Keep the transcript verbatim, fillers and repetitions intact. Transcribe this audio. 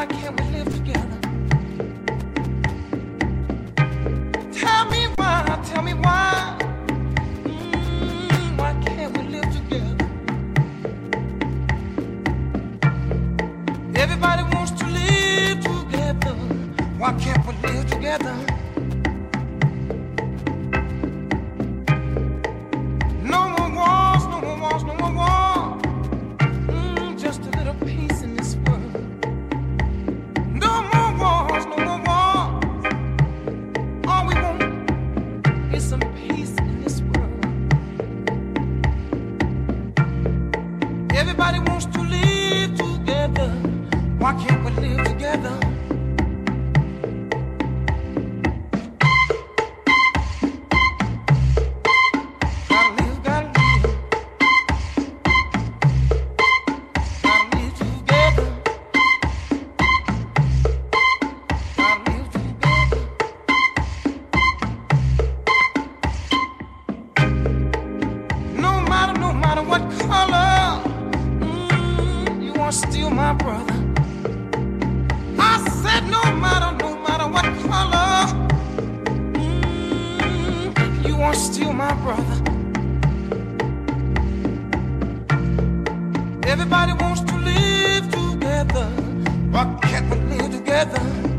why can't we live together? Tell me why, tell me why. Mm, why can't we live together? Everybody wants to live together. Why can't we live together? No more wars, no more wars, no more wars. Mm, just a little peace in this world. No more wars, no more wars. All we want is some peace in this world. Everybody wants to live together. Why can't we live together? Still my brother. I said no matter, no matter what color, mm, you are still my brother. Everybody wants to live together. Why can't we live together?